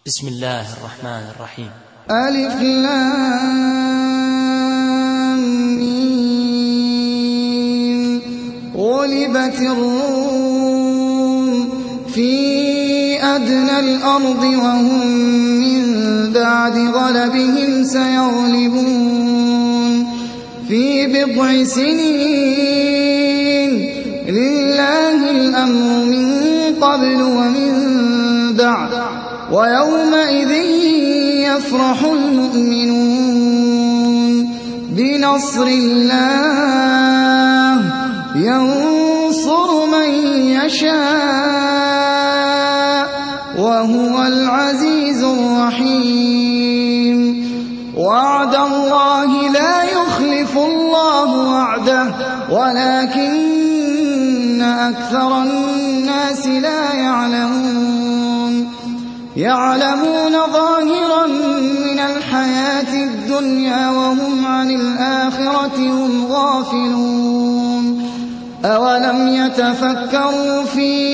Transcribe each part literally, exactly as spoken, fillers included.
بسم الله الرحمن الرحيم. ألف لام ميم. غلبت الروم في أدنى الأرض وهم من بعد غلبهم سيغلبون في بضع سنين. لله الأمر من قبل ومن بعد ويومئذ يفرح المؤمنون بنصر الله ينصر من يشاء وهو العزيز الرحيم. وعد الله لا يخلف الله وعده ولكن أكثر الناس لا يعلمون. يعلمون ظاهرا من الحياة الدنيا وهم عن الآخرة هم غافلون. أولم يتفكروا في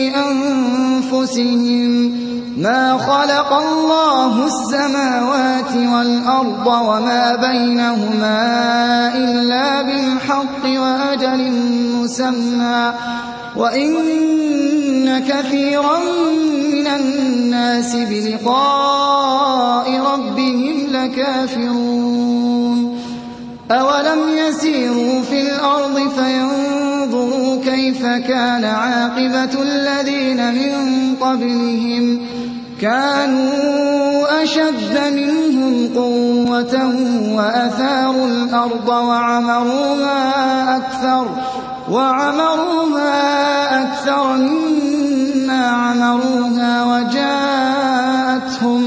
أنفسهم ما خلق الله السماوات والأرض وما بينهما إلا بالحق وأجل مسمى وإن كثيرا من الناس بلقاء ربهم لكافرون. أولم يسيروا في الأرض فينظروا كيف كان عاقبة الذين من قبلهم كانوا أشد منهم قوة وأثاروا الأرض وعمروها أكثر وعمروها أكثر مما عمروها وجاءتهم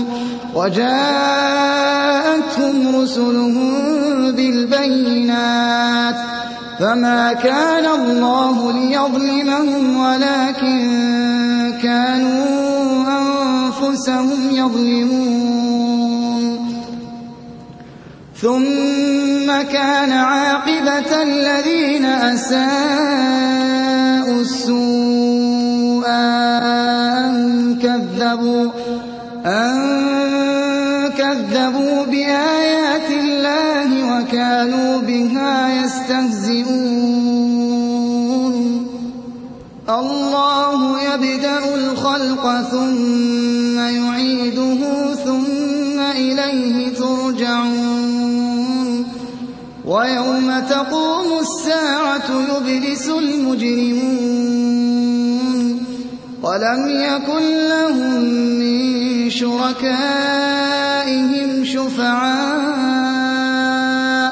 وجاءتهم رسلهم بالبينات فما كان الله ليظلمهم ولكن كانوا أنفسهم يظلمون. ثم كان عاقبة الذين أساءوا السوء أن كذبوا أن كذبوا بآيات الله وكانوا بها يستهزئون. الله يبدأ الخلق ثم يعيده ثم إليه ترجعون. ويوم تقوم الساعة يبلس المجرمون ولم يكن لهم من شركائهم شفعاء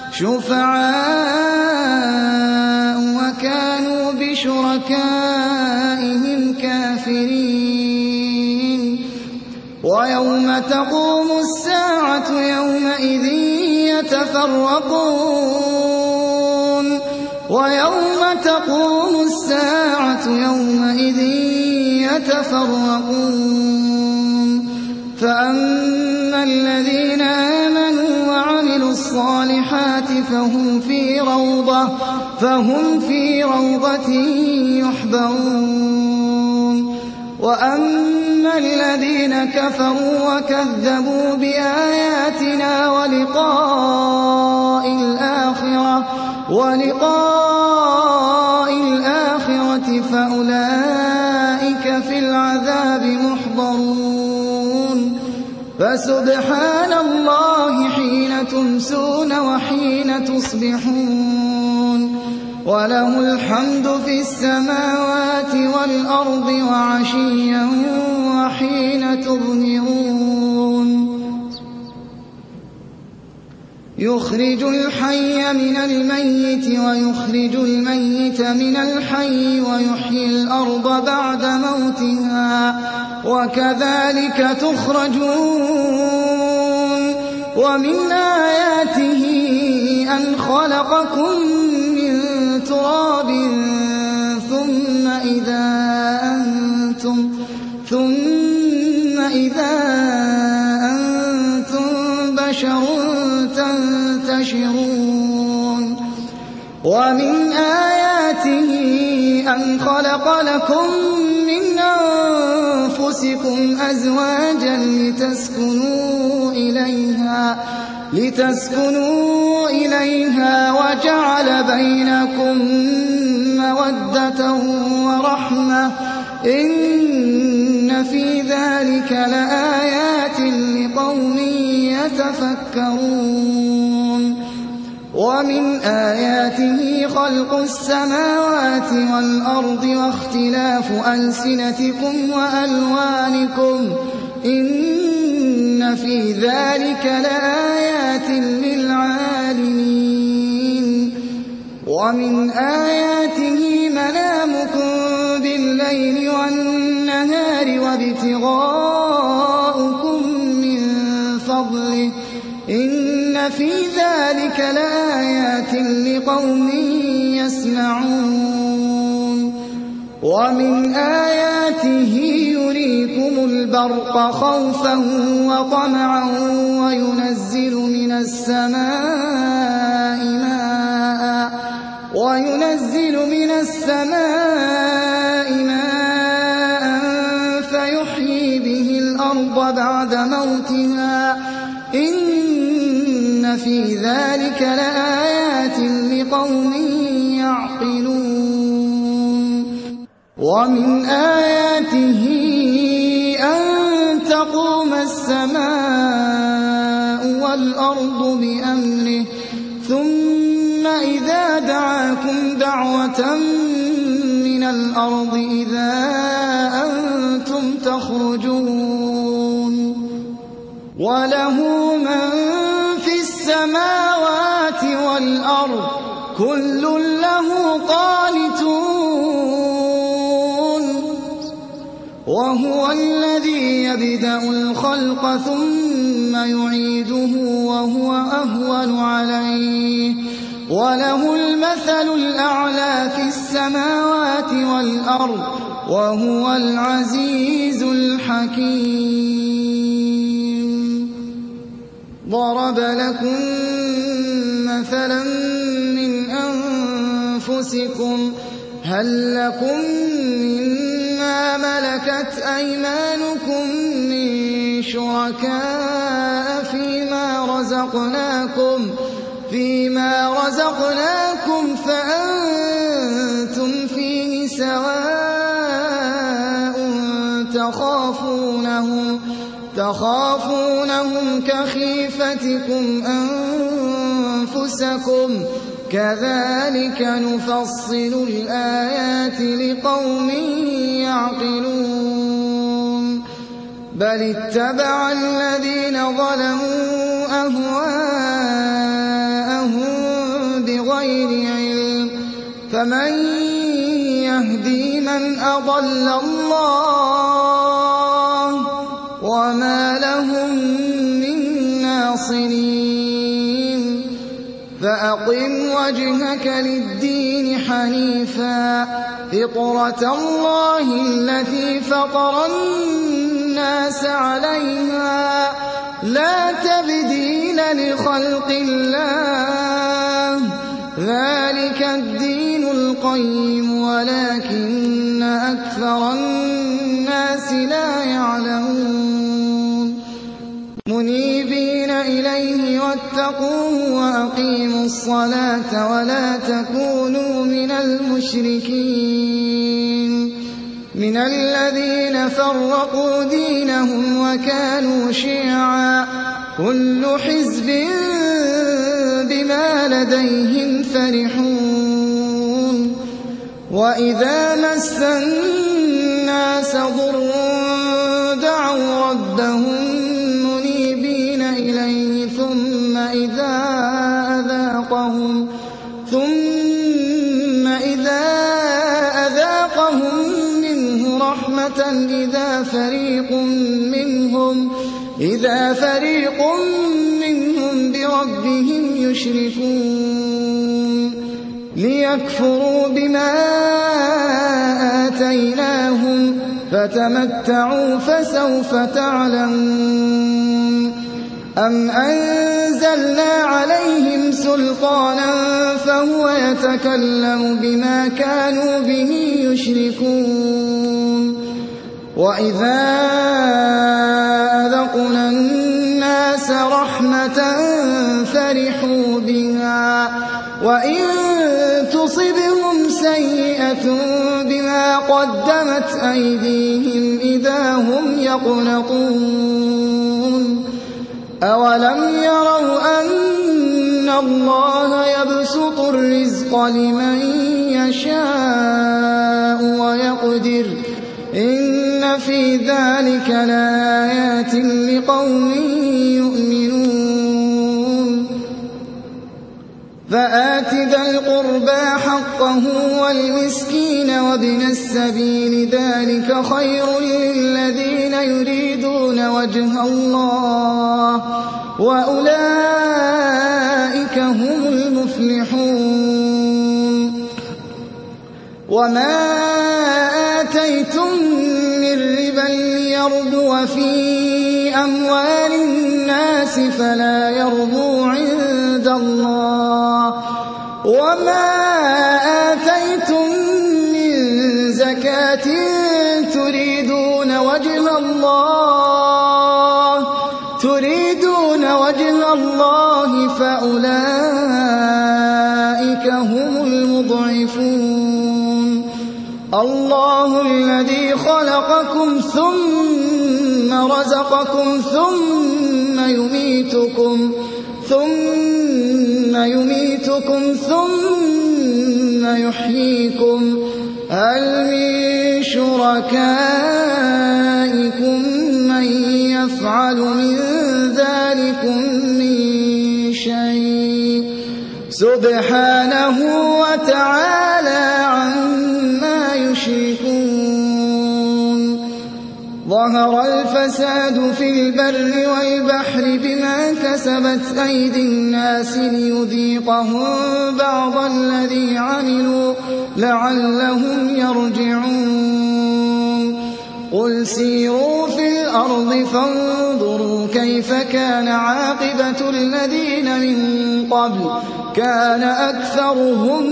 شفعاء وكانوا بشركائهم كافرين. ويوم تقوم الساعة يومئذ يتفرقون ويوم تقوم الساعة يومئذ يتفرقون فأما الذين آمنوا وعملوا الصالحات فهم في روضة فهم في روضة يحبرون. وأما الذين كفروا وكذبوا بآياتنا ولقاء الآخرة ولقاء الآخرة فأولئك في العذاب محضرون. فسبحان الله حين تمسون وحين تصبحون وله الحمد في السماوات والأرض وعشيا وحين تظهرون. يخرج الحي من الميت ويخرج الميت من الحي ويحيي الأرض بعد موتها وكذلك تخرجون. ومن آياته أن خلقكم من تراب ثم إذا أنتم ثم إذا أنتم بشر تنتشرون. ومن آياته أن خلق لكم من أنفسكم أزواجا لتسكنوا إليها لتسكنوا إليها وجعل بينكم مودة ورحمة إن في ذلك لآيات لقوم يتفكرون ومن آياته خلق السماوات والأرض واختلاف ألسنتكم وألوانكم إن في ذلك لآيات للعالمين ومن آياته منامكم بالليل والنهار وابتغاؤكم من فضله إن في ذلك لآيات لقوم يسمعون ومن آياته يريكم البرق خوفا وطمعا وينزل من السماء ماء وينزل من السماء ماء فيحيي به الأرض بعد موتها إن في ذلك لآيات لقوم يعقلون ومن آياته أن تقوم السماء والأرض بأمره ثم إذا دعاكم دعوة من الأرض إذا أنتم تخرجون وله من في السماوات والأرض كل له قانتون وهو الذي يبدأ الخلق ثم يعيده وهو أهون عليه وله المثل الأعلى في السماوات والأرض وهو العزيز الحكيم ضرب لكم مثلا من أنفسكم هل لكم مما ملكت أيمانكم من شركاء فيما رزقناكم فيما رزقناكم فأنتم فيه سواء تخافونهم تخافونهم كخيفتكم أنفسكم كذلك نفصل الآيات لقوم يعقلون بل اتبع الذين ظلموا أهواءهم بغير علم فمن يهدي من أضل الله وما لهم من ناصرين فأقم وجهك للدين حنيفا فطرة الله التي فطر الناس عليها لا تبديل لخلق الله ذلك الدين القيم ولكن أكثر الناس لا يعلمون منيبين إليه واتقوه وأقيموا الصلاة ولا تكونوا من المشركين من الذين فرقوا دينهم وكانوا شيعا كل حزب بما لديهم فرحون وإذا مس الناس ضر دعوا ربهم منيبين إليه ثم إذا أذاقهم ثم إذا أذاقهم منه رحمة إذا فريق منهم إذا فريق منهم بربهم يشركون ليكفروا بما آتيناهم فتمتعوا فسوف تعلمون أم أنزلنا عليهم سلطانا فهو يتكلم بما كانوا به يشركون وإذا أذقنا أذقنا الناس رحمة فرحوا بها وإن تصبهم سيئة بما قدمت أيديهم إذا هم يقنطون أولم يروا أن الله يبسط الرزق لمن يشاء ويقدر إن في ذلك لآيات لقوم يؤمنون فآت ذا القربى حقه والمسكين وابن السبيل ذلك خير للذين يريدون وجه الله وأولئك هم المفلحون وما آتيتم من ربا ليربو في أموال الناس فلا يربو عند الله وما آتيتم من زكاة تريدون وجه الله تريدون وجه الله فأولئك هم المضعفون الله الذي خلقكم ثم رزقكم ثم يميتكم ثم يميتكم ثم يحييكم هل من شركائكم من يفعل من ذلكم من شيء سبحانه وتعالى عما يشركون ظهر الفساد في البر والبحر بما كسبت أيدي الناس ليذيقهم بعض الذي عملوا لعلهم يرجعون قل سيروا في الأرض فانظروا كيف كان عاقبة الذين من قبل كان أكثرهم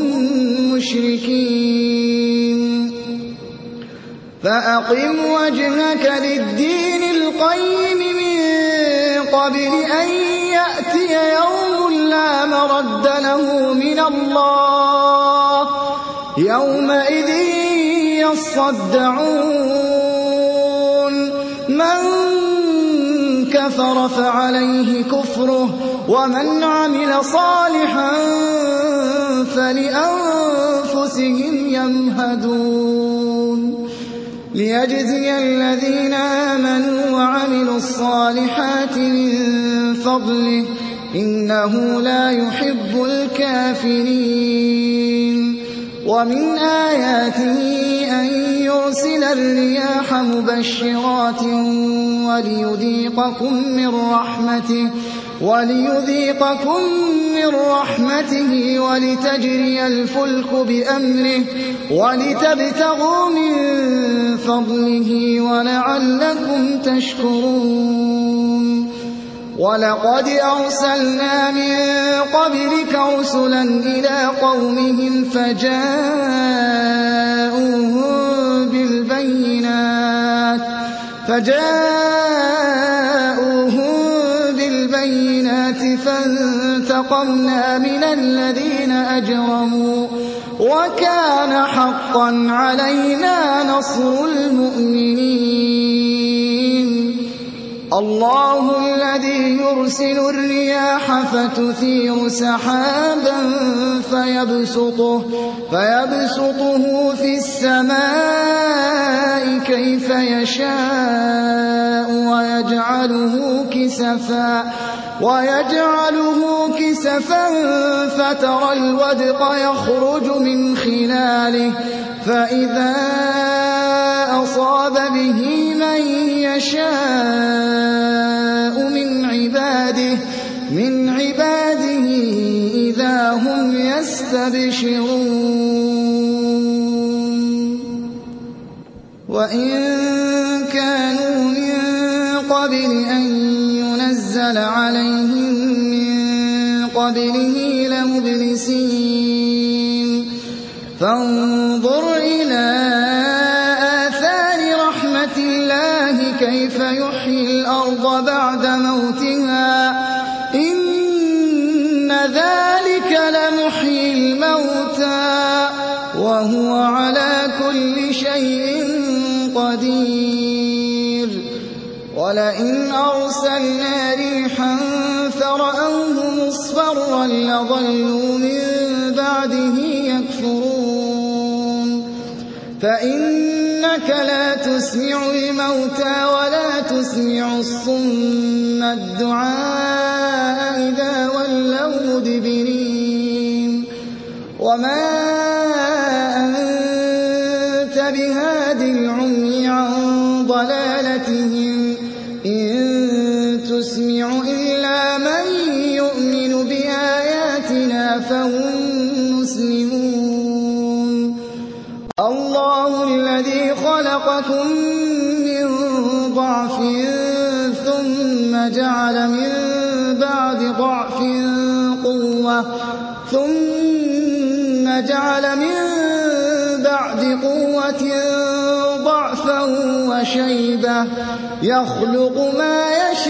مشركين فأقم وجهك للدين القيم من قبل أن يأتي يوم لا مرد له من الله يومئذ يصدعون من كفر فعليه كفره ومن عمل صالحا فلأنفسهم يمهدون ليجزي الذين آمنوا وعملوا الصالحات من فضله إنه لا يحب الكافرين ومن آياته أن يرسل الرياح مبشرات وليذيقكم من رحمته وليذيقكم من رحمته ولتجري الفلك بأمره ولتبتغوا من فضله ولعلكم تشكرون ولقد أرسلنا من قبلك رسلا إلى قومهم فجاءوهم بالبينات فجاءوهم بالبينات فانتقمنا من الذين أجرموا وكان حقا علينا نصر المؤمنين الله الذي يرسل الرياح فتثير سحابا فيبسطه, فيبسطه في السماء كيف يشاء ويجعله كسفا, ويجعله كسفا فترى الودق يخرج من خلاله فإذا أصاب به من يشاء من عباده من عباده إذا هم يستبشرون وإن كانوا من قبل أن ينزل عليهم من قبله لمبلسين فانظر إلى آثار رحمة الله كيف يحيي الأرض بعد موتها إن ذلك لمحيي الموتى وهو على كل شيء قدير ولئن أرسلنا ريحا فرأوه مصفرا لظلوا من بعده يكفرون فإنك لا تسمع الموتى ولا تسمع الصم الدعاء إذا ولوا مدبرين وما أنت بهاد العمي عن ضلالتهم إن تسمع إلا من يؤمن بآياتنا فهم مسلمون الله الذي خلقكم من ضعف ثم جعل من بعد ضعف قوة ثم جعل من بعد قوة ضعفا وشيبة يخلق ما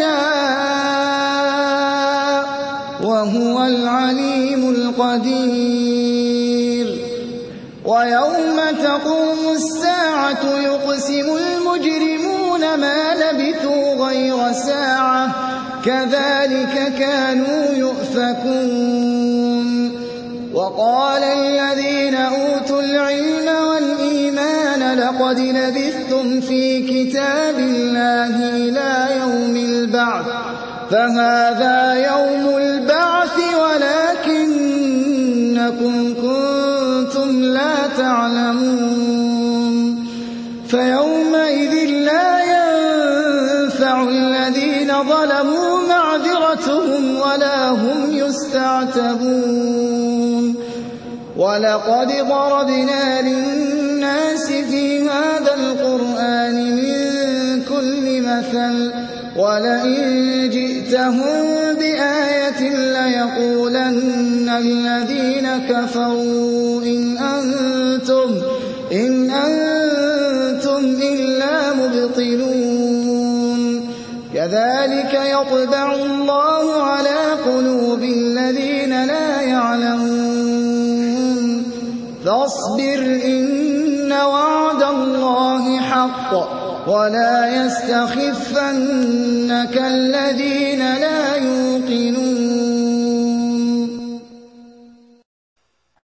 يشاء وهو العليم القدير ويوم تقوم الساعة يقسم المجرمون ما لبثوا غير ساعة كذلك كانوا يؤفكون وقال الذين أوتوا العلم والإيمان لقد لبثتم في كتاب الله إلى يوم البعث فهذا يوم البعث ولكنكم كنتم لا تعلمون فيومئذ لا ينفع الذين ظلموا معذرتهم ولا هم يستعتبون ولقد ضربنا للناس في هذا القرآن من كل مثل ولئن جئتهم بآية ليقولن الذين كفروا إن أنتم إن أنتم إلا مبطلون كذلك يطبع الله على قلوب الذين لا يعلمون فاصبر إن وعد الله حق ولا يستخفنك الذين لا يوقنون